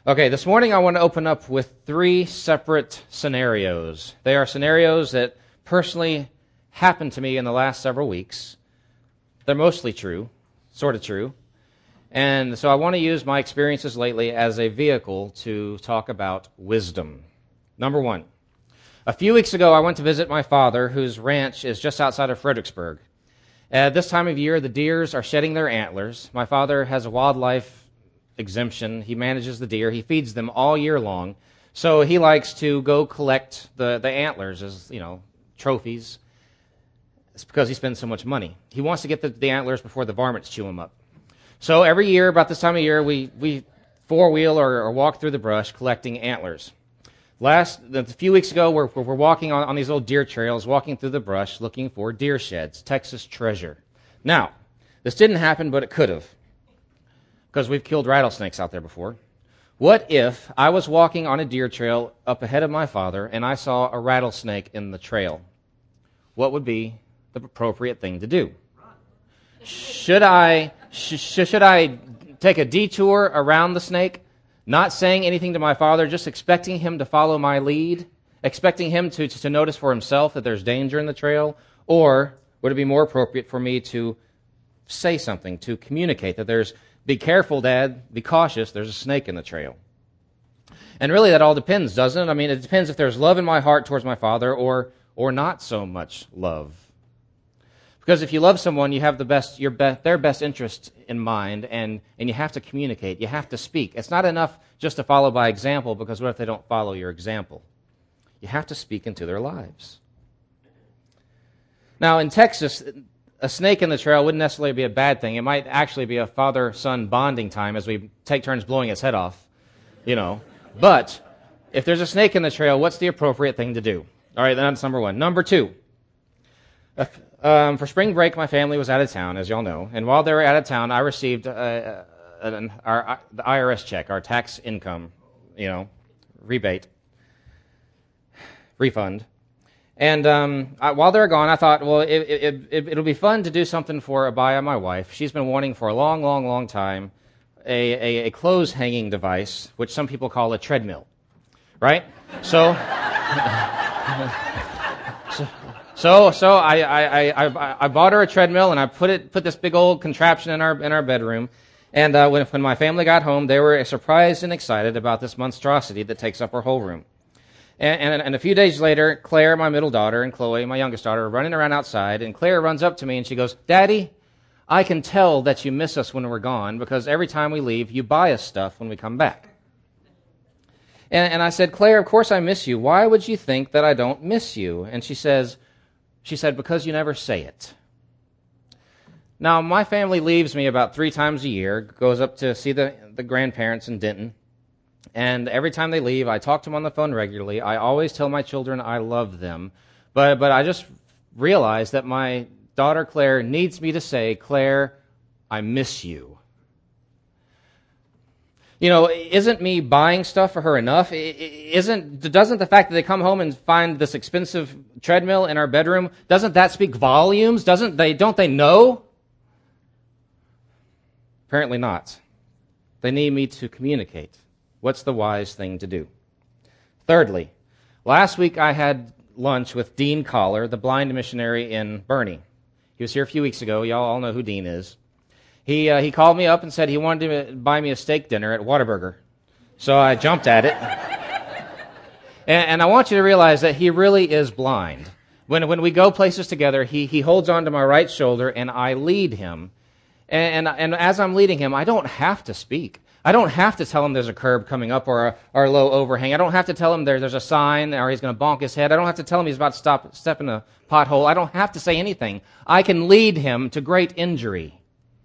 Okay, this morning I want to open up with three separate scenarios. They are scenarios that personally happened to me in the last several weeks. They're mostly true, sort of true. And so I want to use my experiences lately as a vehicle to talk about wisdom. Number one, a few weeks ago I went to visit my father, whose ranch is just outside of Fredericksburg. At this time of year, the deers are shedding their antlers. My father has a wildlife exemption. He manages the deer. He feeds them all year long. So he likes to go collect the antlers as, trophies. It's because he spends so much money. He wants to get the antlers before the varmints chew them up. So every year, about this time of year, we four-wheel or walk through the brush collecting antlers. A few weeks ago, we're walking on these old deer trails, walking through the brush, looking for deer sheds, Texas treasure. Now, this didn't happen, but it could have, because we've killed rattlesnakes out there before. What if I was walking on a deer trail up ahead of my father and I saw a rattlesnake in the trail? What would be the appropriate thing to do? Should I take a detour around the snake, not saying anything to my father, just expecting him to follow my lead, expecting him to notice for himself that there's danger in the trail? Or would it be more appropriate for me to say something, to communicate that be careful, Dad, be cautious, there's a snake in the trail? And really that all depends, doesn't it? I mean, it depends if there's love in my heart towards my father or not so much love. Because if you love someone, you have their best interest in mind, and you have to communicate, you have to speak. It's not enough just to follow by example, because what if they don't follow your example? You have to speak into their lives. Now, in Texas, a snake in the trail wouldn't necessarily be a bad thing. It might actually be a father-son bonding time as we take turns blowing its head off, But if there's a snake in the trail, what's the appropriate thing to do? All right, that's number one. Number two, for spring break, my family was out of town, as y'all know. And while they were out of town, I received the IRS check, our tax income, refund. And while they were gone, I thought, well, it'll be fun to do something for Abaya, my wife. She's been wanting for a long, long, long time a clothes hanging device, which some people call a treadmill, right? So, so I bought her a treadmill, and I put this big old contraption in our bedroom. And when my family got home, they were surprised and excited about this monstrosity that takes up our whole room. And a few days later, Claire, my middle daughter, and Chloe, my youngest daughter, are running around outside, and Claire runs up to me and she goes, "Daddy, I can tell that you miss us when we're gone, because every time we leave, you buy us stuff when we come back." And I said, "Claire, of course I miss you. Why would you think that I don't miss you?" And she said, "Because you never say it." Now, my family leaves me about 3 times a year, goes up to see the grandparents in Denton. And every time they leave, I talk to them on the phone regularly. I always tell my children I love them. But I just realized that my daughter Claire needs me to say, "Claire, I miss you." Isn't me buying stuff for her enough? Doesn't the fact that they come home and find this expensive treadmill in our bedroom, doesn't that speak volumes? Don't they know? Apparently not. They need me to communicate. What's the wise thing to do? Thirdly, last week I had lunch with Dean Collar, the blind missionary in Boerne. He was here a few weeks ago. Y'all all know who Dean is. He called me up and said he wanted to buy me a steak dinner at Whataburger. So I jumped at it. And I want you to realize that he really is blind. When we go places together, he holds on to my right shoulder and I lead him. And as I'm leading him, I don't have to speak. I don't have to tell him there's a curb coming up or a low overhang. I don't have to tell him there's a sign or he's going to bonk his head. I don't have to tell him he's about to step in a pothole. I don't have to say anything. I can lead him to great injury.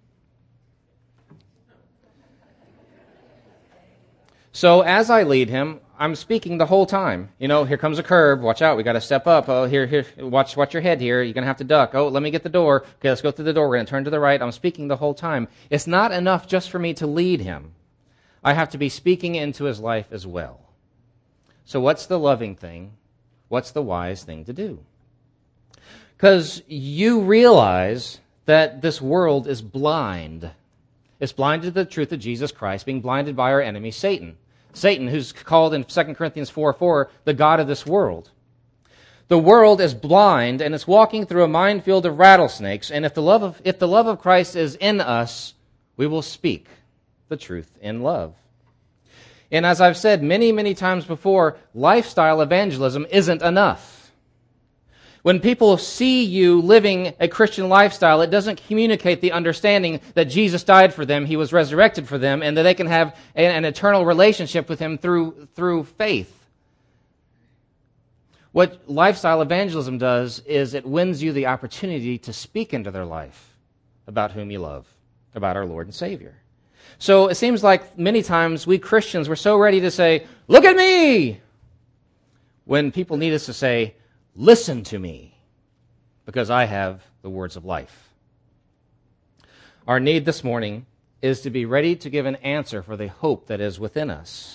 So as I lead him, I'm speaking the whole time. Here comes a curb. Watch out. We got to step up. Oh, here. Watch your head here. You're going to have to duck. Oh, let me get the door. Okay, let's go through the door. We're going to turn to the right. I'm speaking the whole time. It's not enough just for me to lead him. I have to be speaking into his life as well. So what's the loving thing? What's the wise thing to do? Because you realize that this world is blind. It's blinded to the truth of Jesus Christ, being blinded by our enemy, Satan. Satan, who's called in 2 Corinthians 4:4 the god of this world. The world is blind and it's walking through a minefield of rattlesnakes, and if the love of Christ is in us, we will speak the truth in love. And as I've said many, many times before, lifestyle evangelism isn't enough. When people see you living a Christian lifestyle, it doesn't communicate the understanding that Jesus died for them, He was resurrected for them, and that they can have an eternal relationship with Him through faith. What lifestyle evangelism does is it wins you the opportunity to speak into their life about whom you love, about our Lord and Savior. So it seems like many times we Christians, we're so ready to say, "Look at me!" when people need us to say, "Listen to me, because I have the words of life." Our need this morning is to be ready to give an answer for the hope that is within us.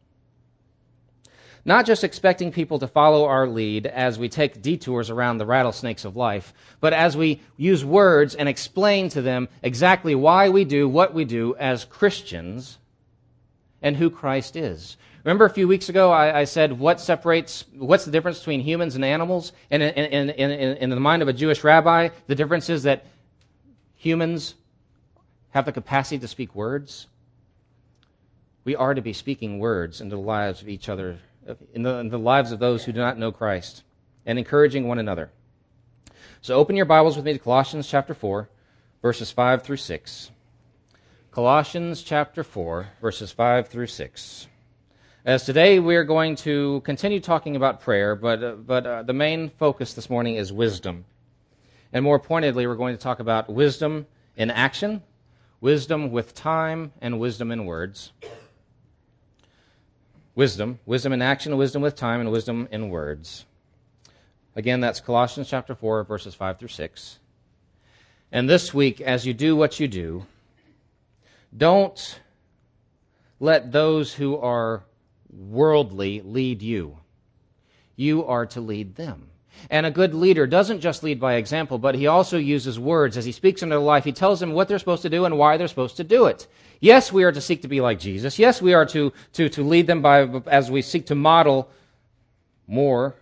Not just expecting people to follow our lead as we take detours around the rattlesnakes of life, but as we use words and explain to them exactly why we do what we do as Christians and who Christ is. Remember a few weeks ago I said what's the difference between humans and animals? And in the mind of a Jewish rabbi, the difference is that humans have the capacity to speak words. We are to be speaking words into the lives of each other, in the lives of those who do not know Christ, and encouraging one another. So open your Bibles with me to Colossians chapter 4, verses 5 through 6. Colossians chapter 4, verses 5 through 6. As today we're going to continue talking about prayer, but the main focus this morning is wisdom. And more pointedly, we're going to talk about wisdom in action, wisdom with time, and wisdom in words. Wisdom in action, wisdom with time, and wisdom in words. Again, that's Colossians chapter 4, verses 5 through 6. And this week, as you do what you do, don't let those who are worldly lead you. You are to lead them. And a good leader doesn't just lead by example, but he also uses words. As he speaks into their life, he tells them what they're supposed to do and why they're supposed to do it. Yes, we are to seek to be like Jesus. Yes, we are to lead them as we seek to model more.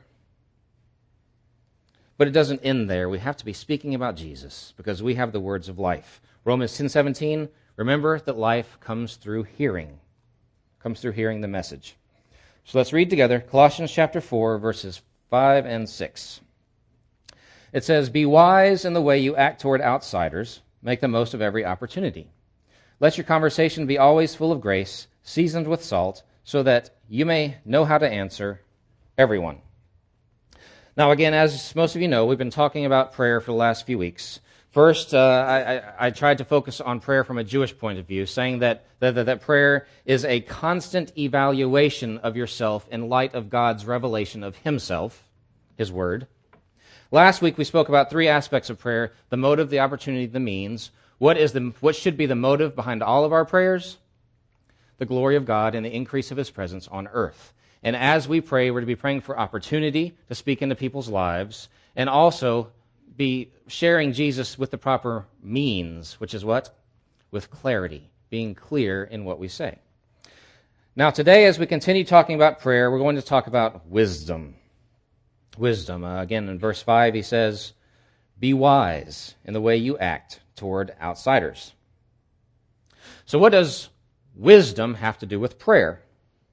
But it doesn't end there. We have to be speaking about Jesus because we have the words of life. Romans 10:17, remember that life comes through hearing. Comes through hearing the message. So let's read together Colossians chapter 4, verses 5 and 6. It says, "Be wise in the way you act toward outsiders. Make the most of every opportunity. Let your conversation be always full of grace, seasoned with salt, so that you may know how to answer everyone." Now again, as most of you know, we've been talking about prayer for the last few weeks. First, I tried to focus on prayer from a Jewish point of view, saying that prayer is a constant evaluation of yourself in light of God's revelation of Himself, His Word. Last week, we spoke about three aspects of prayer: the motive, the opportunity, the means. What should be the motive behind all of our prayers? The glory of God and the increase of His presence on earth. And as we pray, we're to be praying for opportunity to speak into people's lives, and also be sharing Jesus with the proper means, which is what? With clarity, being clear in what we say. Now today, as we continue talking about prayer, we're going to talk about wisdom. Wisdom. Again, in verse 5, he says, "Be wise in the way you act toward outsiders." So what does wisdom have to do with prayer?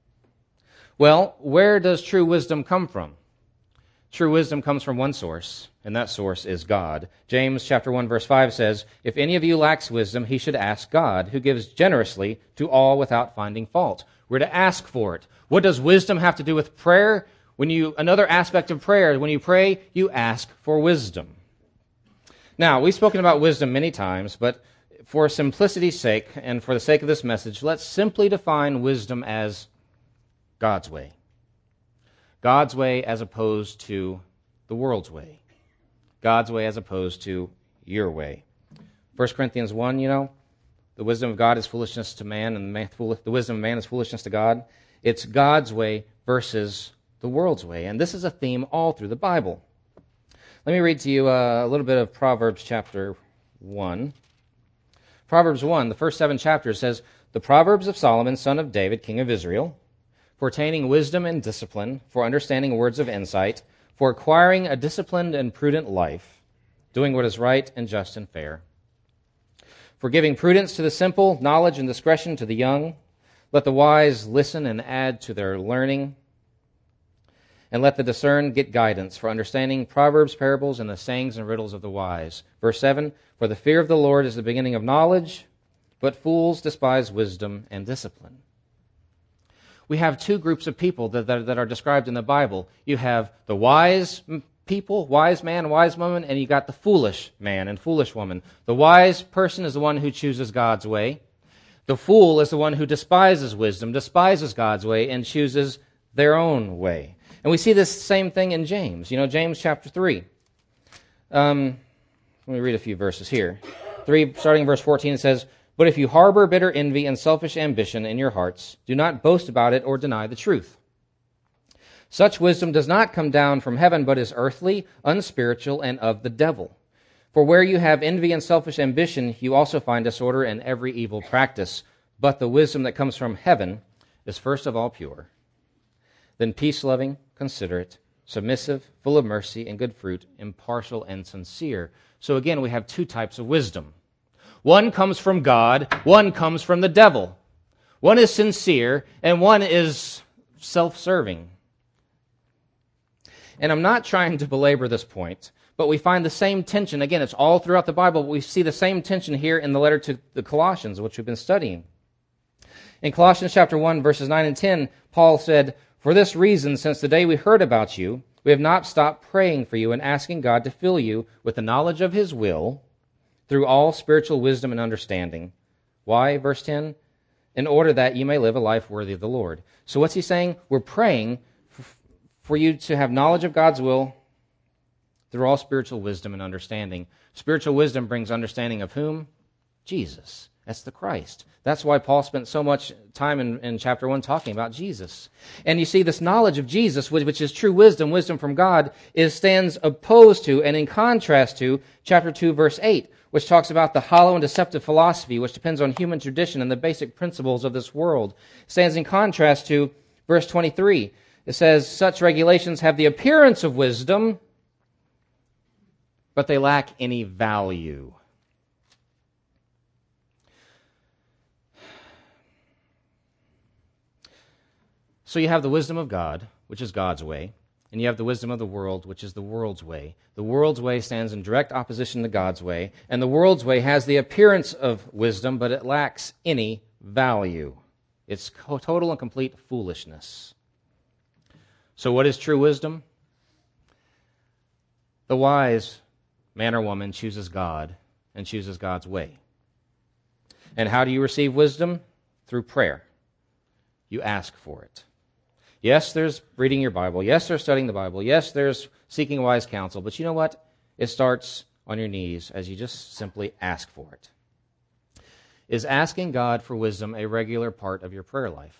Well, where does true wisdom come from? True wisdom comes from one source, and that source is God. James chapter 1, verse 5 says, "If any of you lacks wisdom, he should ask God, who gives generously to all without finding fault." We're to ask for it. What does wisdom have to do with prayer? Another aspect of prayer, when you pray, you ask for wisdom. Now, we've spoken about wisdom many times, but for simplicity's sake and for the sake of this message, let's simply define wisdom as God's way. God's way as opposed to the world's way. God's way as opposed to your way. 1 Corinthians 1, the wisdom of God is foolishness to man, and the wisdom of man is foolishness to God. It's God's way versus the world's way. And this is a theme all through the Bible. Let me read to you a little bit of Proverbs chapter 1. Proverbs 1, the first 7 chapters says, "The Proverbs of Solomon, son of David, king of Israel, for attaining wisdom and discipline, for understanding words of insight, for acquiring a disciplined and prudent life, doing what is right and just and fair, for giving prudence to the simple, knowledge and discretion to the young. Let the wise listen and add to their learning, and let the discerned get guidance for understanding proverbs, parables, and the sayings and riddles of the wise. Verse 7, for the fear of the Lord is the beginning of knowledge, but fools despise wisdom and discipline. We have two groups of people that are described in the Bible. You have the wise people, wise man, wise woman, and you got the foolish man and foolish woman. The wise person is the one who chooses God's way. The fool is the one who despises wisdom, despises God's way, and chooses their own way. And we see this same thing in James. James chapter 3. Let me read a few verses here. 3, starting in verse 14, it says, but if you harbor bitter envy and selfish ambition in your hearts, do not boast about it or deny the truth. Such wisdom does not come down from heaven, but is earthly, unspiritual, and of the devil. For where you have envy and selfish ambition, you also find disorder and every evil practice. But the wisdom that comes from heaven is first of all pure, then peace-loving, considerate, submissive, full of mercy and good fruit, impartial and sincere. So again, we have two types of wisdom. One comes from God, one comes from the devil. One is sincere, and one is self-serving. And I'm not trying to belabor this point, but we find the same tension. Again, it's all throughout the Bible, but we see the same tension here in the letter to the Colossians, which we've been studying. In Colossians chapter 1, verses 9 and 10, Paul said, for this reason, since the day we heard about you, we have not stopped praying for you and asking God to fill you with the knowledge of His will through all spiritual wisdom and understanding. Why? Verse 10, in order that you may live a life worthy of the Lord. So what's he saying? We're praying for you to have knowledge of God's will through all spiritual wisdom and understanding. Spiritual wisdom brings understanding of whom? Jesus. That's the Christ. That's why Paul spent so much time in chapter 1 talking about Jesus. And you see, this knowledge of Jesus, which is true wisdom, wisdom from God, stands opposed to and in contrast to chapter 2, verse 8, which talks about the hollow and deceptive philosophy, which depends on human tradition and the basic principles of this world. It stands in contrast to verse 23. It says, such regulations have the appearance of wisdom, but they lack any value. So you have the wisdom of God, which is God's way, and you have the wisdom of the world, which is the world's way. The world's way stands in direct opposition to God's way, and the world's way has the appearance of wisdom, but it lacks any value. It's total and complete foolishness. So what is true wisdom? The wise man or woman chooses God and chooses God's way. And how do you receive wisdom? Through prayer. You ask for it. Yes, there's reading your Bible. Yes, there's studying the Bible. Yes, there's seeking wise counsel. But you know what? It starts on your knees as you just simply ask for it. Is asking God for wisdom a regular part of your prayer life?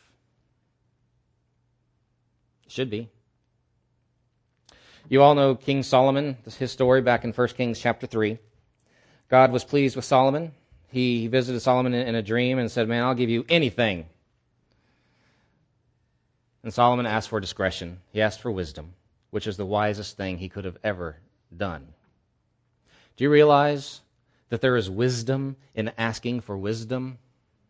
It should be. You all know King Solomon, his story back in 1 Kings chapter 3. God was pleased with Solomon. He visited Solomon in a dream and said, man, I'll give you anything. And Solomon asked for discretion. He asked for wisdom, which is the wisest thing he could have ever done. Do you realize that there is wisdom in asking for wisdom?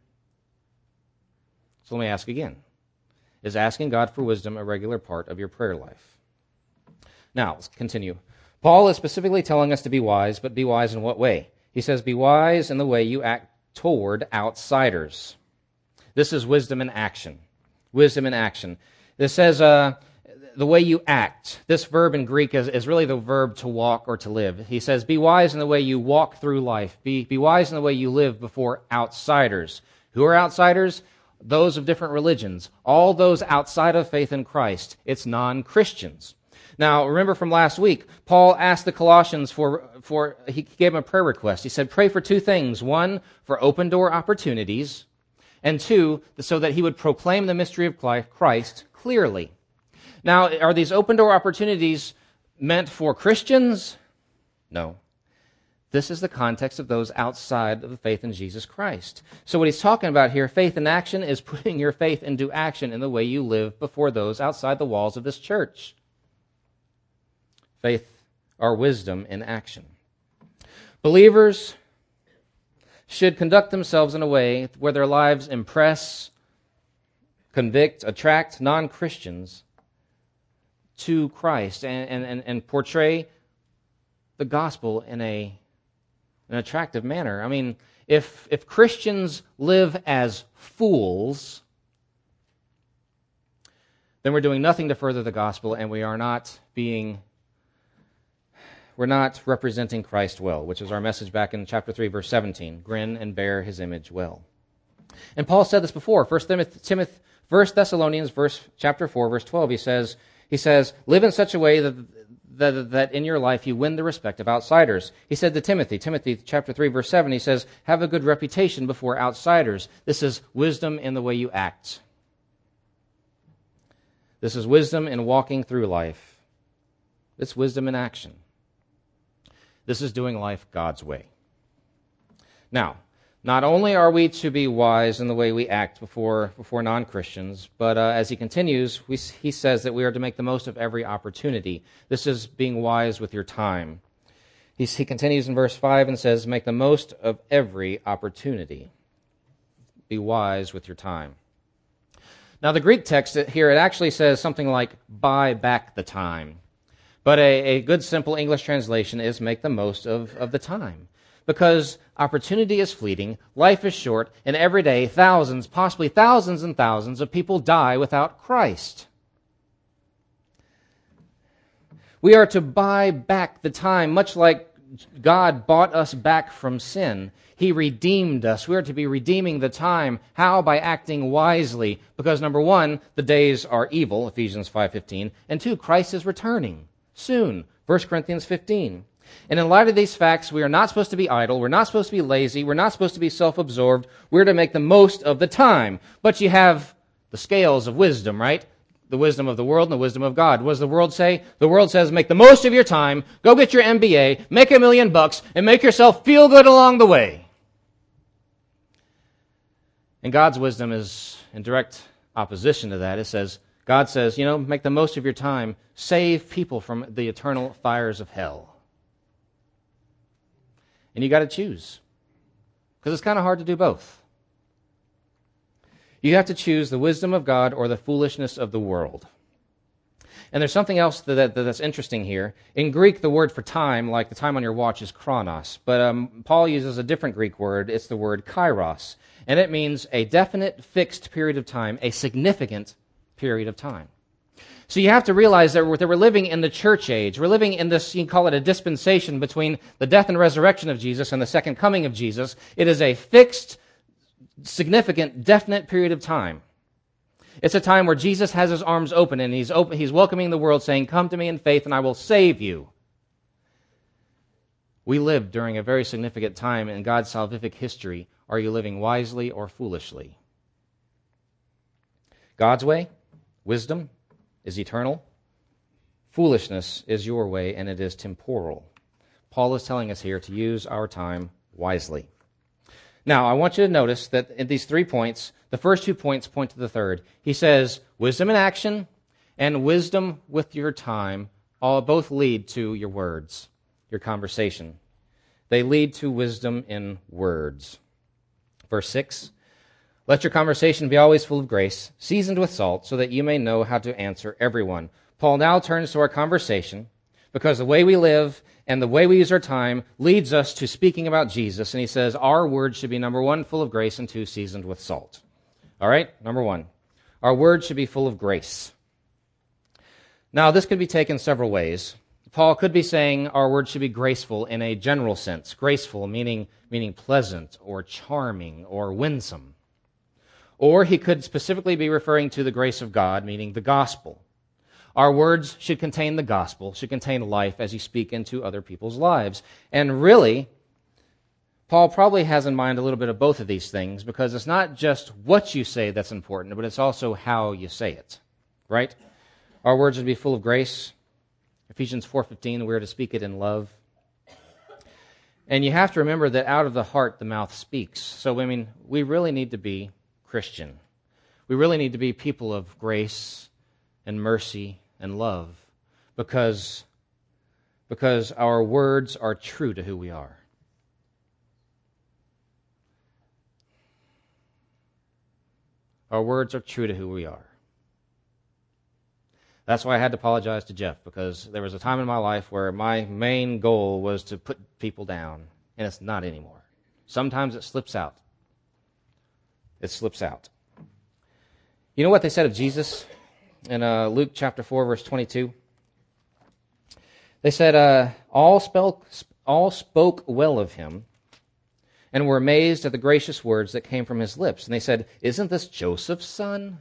So let me ask again. Is asking God for wisdom a regular part of your prayer life? Now, let's continue. Paul is specifically telling us to be wise, but be wise in what way? He says, be wise in the way you act toward outsiders. This is wisdom in action. Wisdom in action. This says the way you act. This verb in Greek is really the verb to walk or to live. He says, be wise in the way you walk through life. Be wise in the way you live before outsiders. Who are outsiders? Those of different religions. All those outside of faith in Christ. It's non-Christians. Now, remember from last week, Paul asked the Colossians he gave them a prayer request. He said, pray for two things. One, for open door opportunities. And two, so that he would proclaim the mystery of Christ clearly. Now, are these open door opportunities meant for Christians? No. This is the context of those outside of the faith in Jesus Christ. So what he's talking about here, faith in action, is putting your faith into action in the way you live before those outside the walls of this church. Faith or wisdom in action. Believers should conduct themselves in a way where their lives impress, convict, attract non-Christians to Christ and portray the gospel in an attractive manner. I mean, if Christians live as fools, then we're doing nothing to further the gospel, and we're not representing Christ well, which is our message back in chapter 3, verse 17. Grin and bear his image well. And Paul said this before. 1 Thessalonians chapter 4, verse 12, he says, live in such a way that in your life you win the respect of outsiders. He said to Timothy chapter 3, verse 7, he says, have a good reputation before outsiders. This is wisdom in the way you act. This is wisdom in walking through life. It's wisdom in action. This is doing life God's way. Now, not only are we to be wise in the way we act before non-Christians, but as he continues, he says that we are to make the most of every opportunity. This is being wise with your time. He continues in verse 5 and says, make the most of every opportunity. Be wise with your time. Now, the Greek text here, it actually says something like, buy back the time. But a good, simple English translation is make the most of the time. Because opportunity is fleeting, life is short, and every day thousands, possibly thousands and thousands of people die without Christ. We are to buy back the time, much like God bought us back from sin. He redeemed us. We are to be redeeming the time. How? By acting wisely. Because number one, the days are evil, Ephesians 5:15, and two, Christ is returning soon, 1 Corinthians 15. And in light of these facts, we are not supposed to be idle, we're not supposed to be lazy, we're not supposed to be self-absorbed, we're to make the most of the time. But you have the scales of wisdom, right? The wisdom of the world and the wisdom of God. What does the world say? The world says, make the most of your time, go get your MBA, make $1 million, and make yourself feel good along the way. And God's wisdom is in direct opposition to that. God says, make the most of your time, save people from the eternal fires of hell. And you got to choose, because it's kind of hard to do both. You have to choose the wisdom of God or the foolishness of the world. And there's something else that's interesting here. In Greek, the word for time, like the time on your watch, is chronos. But Paul uses a different Greek word. It's the word kairos. And it means a definite, fixed period of time, a significant period of time. So you have to realize that we're living in the church age. We're living in this, you can call it a dispensation between the death and resurrection of Jesus and the second coming of Jesus. It is a fixed, significant, definite period of time. It's a time where Jesus has his arms open and he's welcoming the world, saying, come to me in faith and I will save you. We live during a very significant time in God's salvific history. Are you living wisely or foolishly? God's way, wisdom, is eternal. Foolishness is your way, and it is temporal. Paul is telling us here to use our time wisely. Now, I want you to notice that in these 3 points, the first 2 points point to the third. He says, wisdom in action and wisdom with your time both lead to your words, your conversation. They lead to wisdom in words. Verse 6, let your conversation be always full of grace, seasoned with salt, so that you may know how to answer everyone. Paul now turns to our conversation, because the way we live and the way we use our time leads us to speaking about Jesus. And he says our words should be, number one, full of grace, and two, seasoned with salt. All right, number one, our words should be full of grace. Now, this could be taken several ways. Paul could be saying our words should be graceful in a general sense. Graceful meaning pleasant or charming or winsome. Or he could specifically be referring to the grace of God, meaning the gospel. Our words should contain the gospel, should contain life as you speak into other people's lives. And really, Paul probably has in mind a little bit of both of these things, because it's not just what you say that's important, but it's also how you say it, right? Our words would be full of grace. Ephesians 4:15, we're to speak it in love. And you have to remember that out of the heart the mouth speaks. So, I mean, we really need to be Christian. We really need to be people of grace and mercy and love because our words are true to who we are. Our words are true to who we are. That's why I had to apologize to Jeff, because there was a time in my life where my main goal was to put people down, and it's not anymore. Sometimes it slips out. It slips out. You know what they said of Jesus in Luke chapter 4, verse 22? They said, all spoke well of him and were amazed at the gracious words that came from his lips. And they said, isn't this Joseph's son?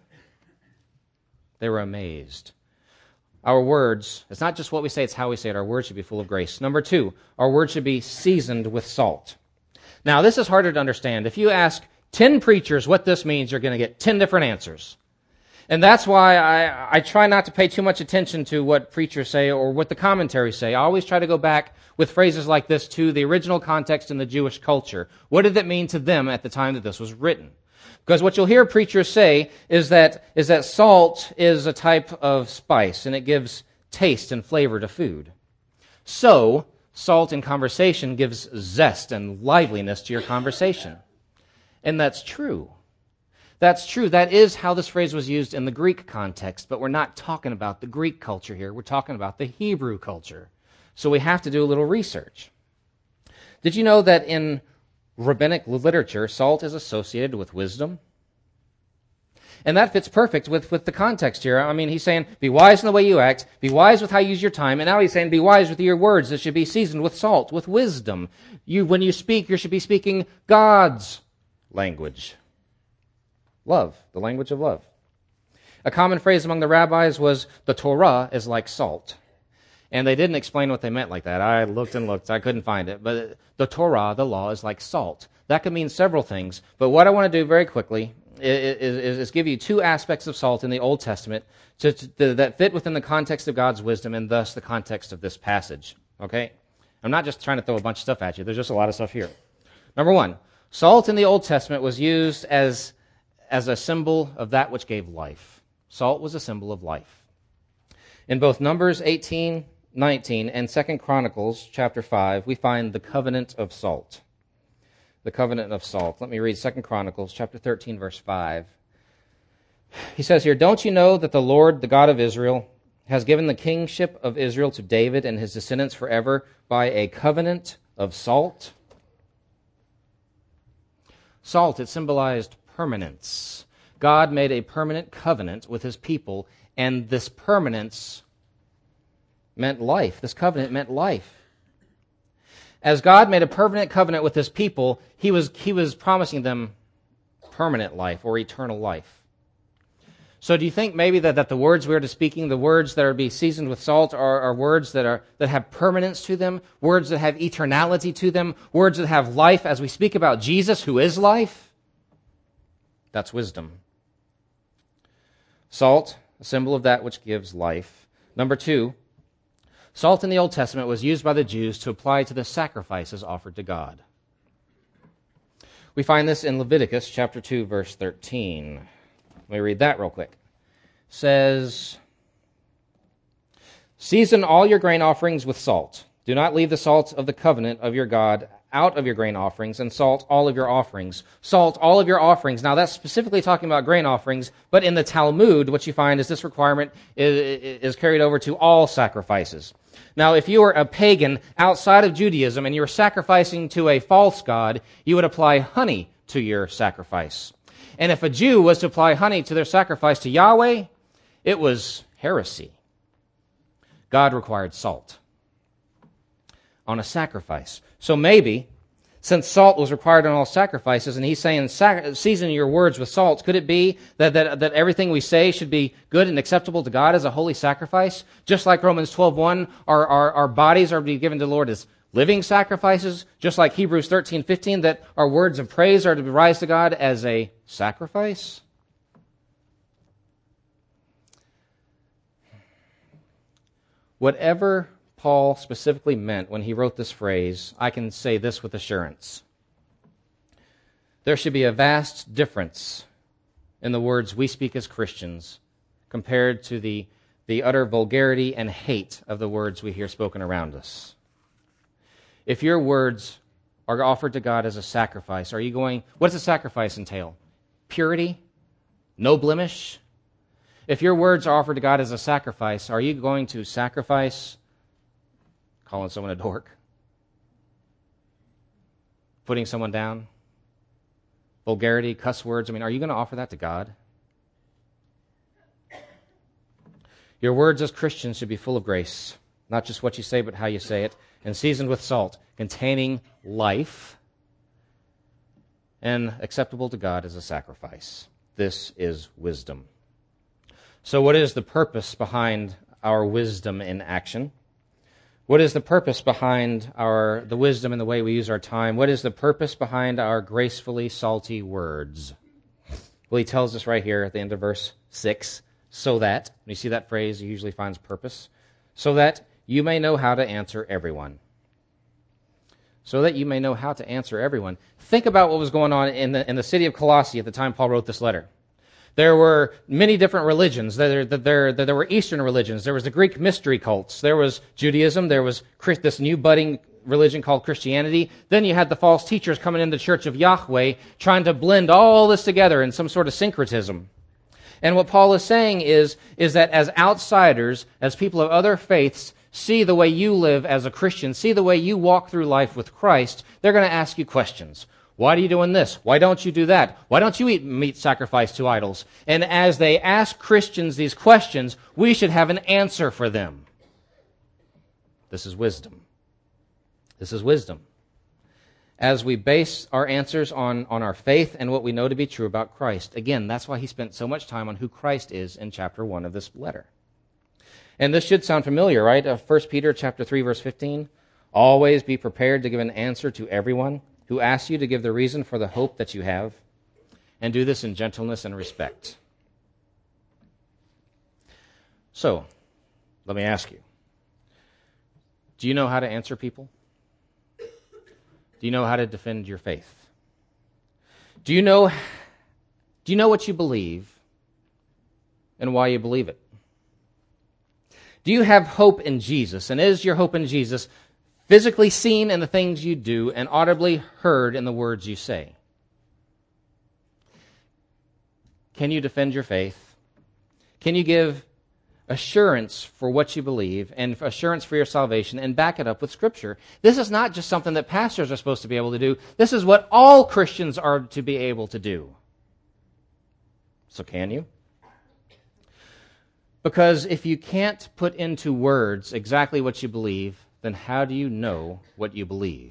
They were amazed. Our words, it's not just what we say, it's how we say it. Our words should be full of grace. Number 2, our words should be seasoned with salt. Now, this is harder to understand. If you ask 10 preachers what this means, you're going to get 10 different answers. And that's why I try not to pay too much attention to what preachers say or what the commentaries say. I always try to go back with phrases like this to the original context in the Jewish culture. What did it mean to them at the time that this was written? Because what you'll hear preachers say is that salt is a type of spice, and it gives taste and flavor to food. So, salt in conversation gives zest and liveliness to your conversation. And that's true. That's true. That is how this phrase was used in the Greek context, but we're not talking about the Greek culture here. We're talking about the Hebrew culture. So we have to do a little research. Did you know that in rabbinic literature, salt is associated with wisdom? And that fits perfect with the context here. I mean, he's saying, be wise in the way you act, be wise with how you use your time, and now he's saying, be wise with your words that should be seasoned with salt, with wisdom. When you speak, you should be speaking God's language. Love, the language of love. A common phrase among the rabbis was, the Torah is like salt. And they didn't explain what they meant like that. I looked and looked. I couldn't find it. But the Torah, the law, is like salt. That could mean several things. But what I want to do very quickly is give you 2 aspects of salt in the Old Testament that fit within the context of God's wisdom and thus the context of this passage. Okay? I'm not just trying to throw a bunch of stuff at you. There's just a lot of stuff here. Number 1, salt in the Old Testament was used as a symbol of that which gave life. Salt was a symbol of life. In both Numbers 18:19 and 2 Chronicles chapter 5, we find the covenant of salt. The covenant of salt. Let me read 2 Chronicles chapter 13, verse 5. He says here, don't you know that the Lord, the God of Israel, has given the kingship of Israel to David and his descendants forever by a covenant of salt? Salt, it symbolized permanence. God made a permanent covenant with his people, and this permanence meant life. This covenant meant life. As God made a permanent covenant with his people, he was promising them permanent life or eternal life. So do you think maybe that the words we are to speaking, the words that are to be seasoned with salt, are words that have permanence to them, words that have eternality to them, words that have life as we speak about Jesus, who is life? That's wisdom. Salt, a symbol of that which gives life. Number 2, salt in the Old Testament was used by the Jews to apply to the sacrifices offered to God. We find this in Leviticus chapter 2, verse 13. Let me read that real quick. It says, season all your grain offerings with salt. Do not leave the salt of the covenant of your God out of your grain offerings, and salt all of your offerings. Salt all of your offerings. Now that's specifically talking about grain offerings, but in the Talmud, what you find is this requirement is carried over to all sacrifices. Now, if you were a pagan outside of Judaism and you were sacrificing to a false god, you would apply honey to your sacrifice. And if a Jew was to apply honey to their sacrifice to Yahweh, it was heresy. God required salt on a sacrifice. So maybe, since salt was required on all sacrifices, and he's saying, season your words with salt, could it be that everything we say should be good and acceptable to God as a holy sacrifice? Just like Romans 12:1, our bodies are to be given to the Lord as living sacrifices, just like Hebrews 13:15, that our words of praise are to rise to God as a sacrifice? Whatever Paul specifically meant when he wrote this phrase, I can say this with assurance. There should be a vast difference in the words we speak as Christians compared to the utter vulgarity and hate of the words we hear spoken around us. If your words are offered to God as a sacrifice, what does a sacrifice entail? Purity? No blemish? If your words are offered to God as a sacrifice, are you going to sacrifice calling someone a dork? Putting someone down? Vulgarity, cuss words? Are you going to offer that to God? Your words as Christians should be full of grace, not just what you say, but how you say it, and seasoned with salt, containing life, and acceptable to God as a sacrifice. This is wisdom. So what is the purpose behind our wisdom in action? What is the purpose behind the wisdom in the way we use our time? What is the purpose behind our gracefully salty words? Well, he tells us right here at the end of verse 6, so that, when you see that phrase, it usually finds purpose, so that you may know how to answer everyone. So that you may know how to answer everyone. Think about what was going on in the city of Colossae at the time Paul wrote this letter. There were many different religions. There were Eastern religions. There was the Greek mystery cults. There was Judaism. There was this new budding religion called Christianity. Then you had the false teachers coming into the Church of Yahweh trying to blend all this together in some sort of syncretism. And what Paul is saying is that as outsiders, as people of other faiths, see the way you live as a Christian, see the way you walk through life with Christ, they're going to ask you questions. Why are you doing this? Why don't you do that? Why don't you eat meat sacrificed to idols? And as they ask Christians these questions, we should have an answer for them. This is wisdom. This is wisdom. As we base our answers on our faith and what we know to be true about Christ. Again, that's why he spent so much time on who Christ is in chapter 1 of this letter. And this should sound familiar, right? 1 Peter chapter 3, verse 15. Always be prepared to give an answer to everyone who asks you to give the reason for the hope that you have, and do this in gentleness and respect. So, let me ask you, do you know how to answer people? Do you know how to defend your faith? Do you know what you believe and why you believe it? Do you have hope in Jesus? And is your hope in Jesus physically seen in the things you do and audibly heard in the words you say? Can you defend your faith? Can you give assurance for what you believe and assurance for your salvation and back it up with Scripture? This is not just something that pastors are supposed to be able to do. This is what all Christians are to be able to do. So can you? Because if you can't put into words exactly what you believe, then how do you know what you believe?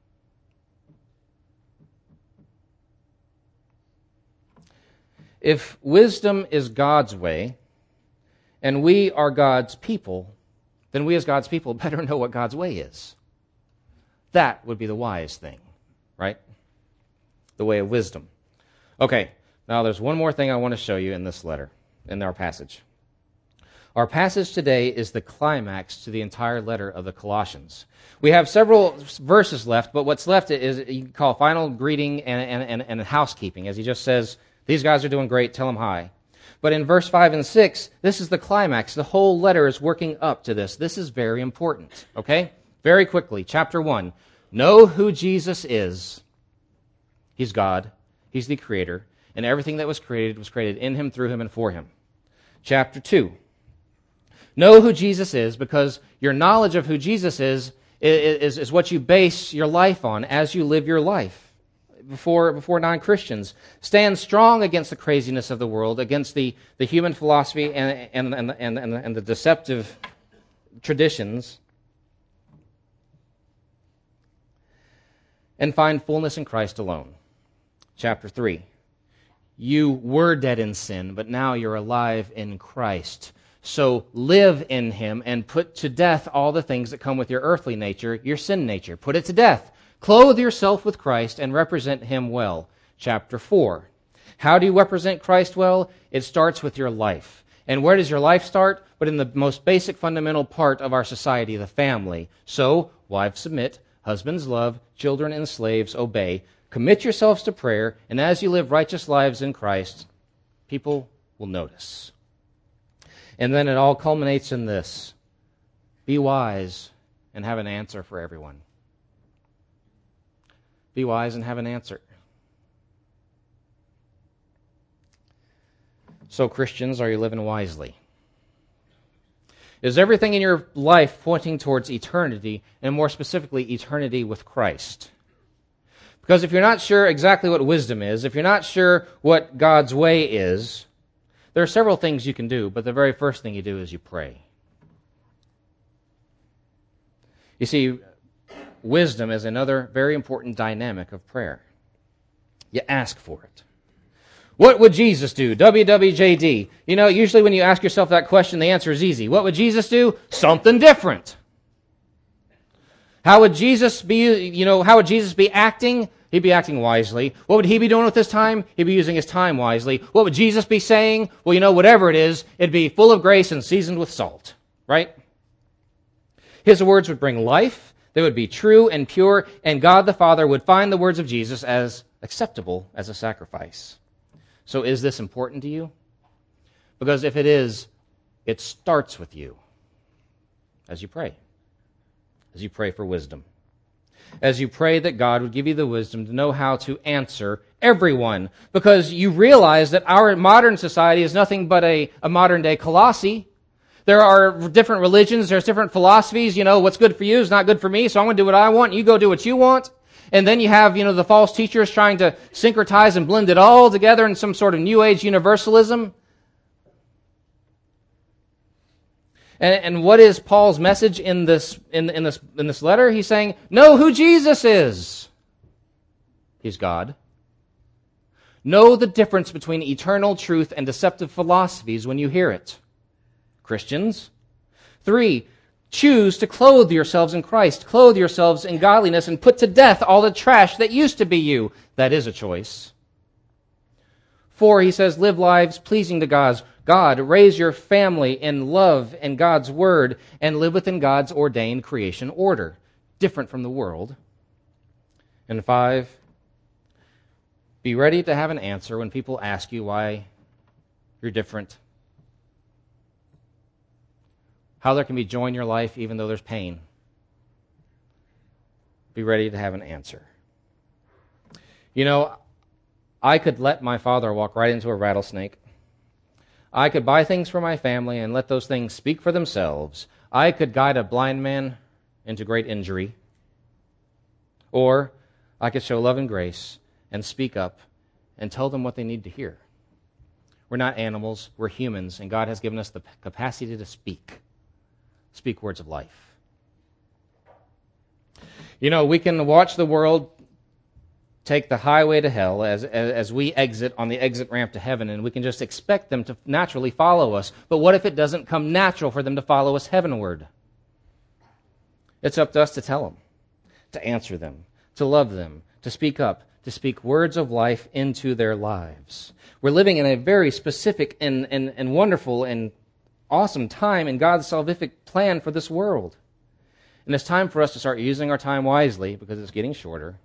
If wisdom is God's way, and we are God's people, then we as God's people better know what God's way is. That would be the wise thing, right? The way of wisdom. Okay, now there's one more thing I want to show you in this letter, in our passage. Our passage today is the climax to the entire letter of the Colossians. We have several verses left, but what's left is you can call final greeting and housekeeping, as he just says, these guys are doing great, tell them hi. But in verse 5 and 6, this is the climax. The whole letter is working up to this. This is very important, okay? Very quickly, chapter 1. Know who Jesus is. He's God. He's the Creator. And everything that was created in Him, through Him, and for Him. Chapter 2. Know who Jesus is, because your knowledge of who Jesus is what you base your life on as you live your life before non-Christians. Stand strong against the craziness of the world, against the human philosophy and the deceptive traditions, and find fullness in Christ alone. Chapter 3. You were dead in sin, but now you're alive in Christ. So live in Him and put to death all the things that come with your earthly nature, your sin nature. Put it to death. Clothe yourself with Christ and represent Him well. Chapter 4. How do you represent Christ well? It starts with your life. And where does your life start? But in the most basic fundamental part of our society, the family. So, wives submit, husbands love, children and slaves obey. Commit yourselves to prayer, and as you live righteous lives in Christ, people will notice. And then it all culminates in this. Be wise and have an answer for everyone. Be wise and have an answer. So, Christians, are you living wisely? Is everything in your life pointing towards eternity, and more specifically, eternity with Christ? Because if you're not sure exactly what wisdom is, if you're not sure what God's way is, there are several things you can do, but the very first thing you do is you pray. You see, wisdom is another very important dynamic of prayer. You ask for it. What would Jesus do? WWJD. You know, usually when you ask yourself that question, the answer is easy. What would Jesus do? Something different. How would Jesus be acting? He'd be acting wisely. What would he be doing with his time? He'd be using his time wisely. What would Jesus be saying? Well, whatever it is, it'd be full of grace and seasoned with salt. Right? His words would bring life. They would be true and pure, and God the Father would find the words of Jesus as acceptable as a sacrifice. So is this important to you? Because if it is, it starts with you as you pray for wisdom. As you pray that God would give you the wisdom to know how to answer everyone. Because you realize that our modern society is nothing but a modern-day Colossae. There are different religions, there's different philosophies. What's good for you is not good for me, so I'm going to do what I want, you go do what you want. And then you have, the false teachers trying to syncretize and blend it all together in some sort of New Age universalism. And what is Paul's message in this letter? He's saying, know who Jesus is. He's God. Know the difference between eternal truth and deceptive philosophies when you hear it. Christians. 3, choose to clothe yourselves in Christ. Clothe yourselves in godliness and put to death all the trash that used to be you. That is a choice. 4, he says, live lives pleasing to God. Raise your family in love and God's word and live within God's ordained creation order. Different from the world. And 5, be ready to have an answer when people ask you why you're different. How there can be joy in your life even though there's pain. Be ready to have an answer. I could let my father walk right into a rattlesnake. I could buy things for my family and let those things speak for themselves. I could guide a blind man into great injury. Or I could show love and grace and speak up and tell them what they need to hear. We're not animals, we're humans, and God has given us the capacity to speak words of life. We can watch the world take the highway to hell as we exit on the exit ramp to heaven, and we can just expect them to naturally follow us. But what if it doesn't come natural for them to follow us heavenward? It's up to us to tell them, to answer them, to love them, to speak up, to speak words of life into their lives. We're living in a very specific and wonderful and awesome time in God's salvific plan for this world. And it's time for us to start using our time wisely because it's getting shorter.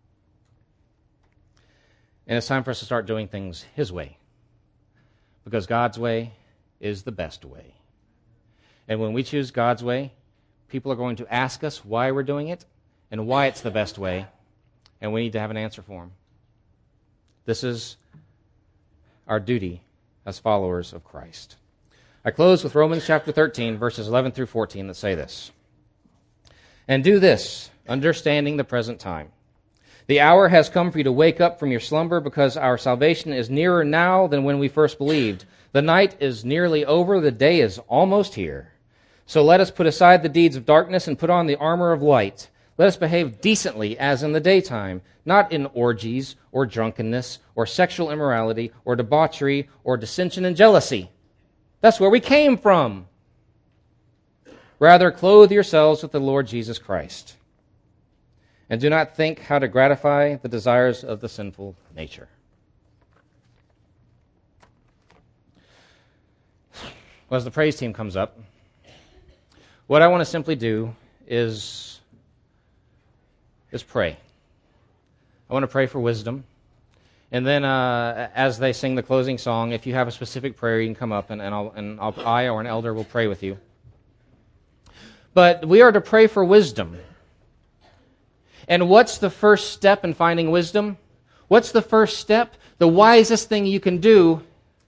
And it's time for us to start doing things His way. Because God's way is the best way. And when we choose God's way, people are going to ask us why we're doing it and why it's the best way. And we need to have an answer for them. This is our duty as followers of Christ. I close with Romans chapter 13, verses 11 through 14 that say this. And do this, understanding the present time. The hour has come for you to wake up from your slumber because our salvation is nearer now than when we first believed. The night is nearly over, the day is almost here. So let us put aside the deeds of darkness and put on the armor of light. Let us behave decently as in the daytime, not in orgies or drunkenness or sexual immorality or debauchery or dissension and jealousy. That's where we came from. Rather, clothe yourselves with the Lord Jesus Christ. And do not think how to gratify the desires of the sinful nature. Well, as the praise team comes up, what I want to simply do is pray. I want to pray for wisdom. And then as they sing the closing song, if you have a specific prayer, you can come up and I or an elder will pray with you. But we are to pray for wisdom. And what's the first step in finding wisdom? What's the first step? The wisest thing you can do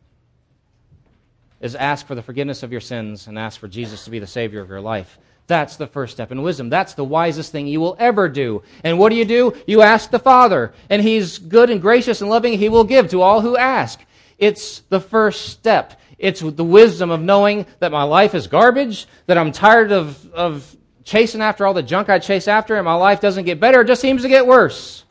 is ask for the forgiveness of your sins and ask for Jesus to be the Savior of your life. That's the first step in wisdom. That's the wisest thing you will ever do. And what do? You ask the Father, and He's good and gracious and loving. He will give to all who ask. It's the first step. It's the wisdom of knowing that my life is garbage, that I'm tired of chasing after all the junk I chase after, and my life doesn't get better, it just seems to get worse.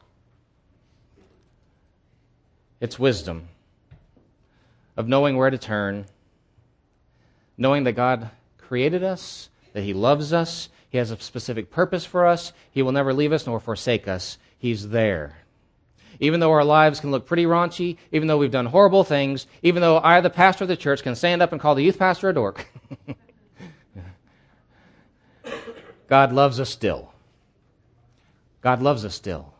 It's wisdom of knowing where to turn, knowing that God created us, that He loves us, He has a specific purpose for us, He will never leave us nor forsake us. He's there. Even though our lives can look pretty raunchy, even though we've done horrible things, even though I, the pastor of the church, can stand up and call the youth pastor a dork, God loves us still. God loves us still.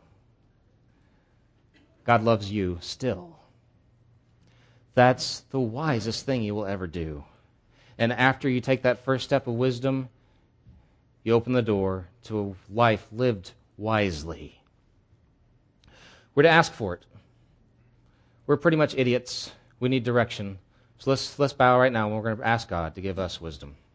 God loves you still. That's the wisest thing you will ever do. And after you take that first step of wisdom, you open the door to a life lived wisely. We're to ask for it. We're pretty much idiots. We need direction. So let's bow right now, and we're going to ask God to give us wisdom.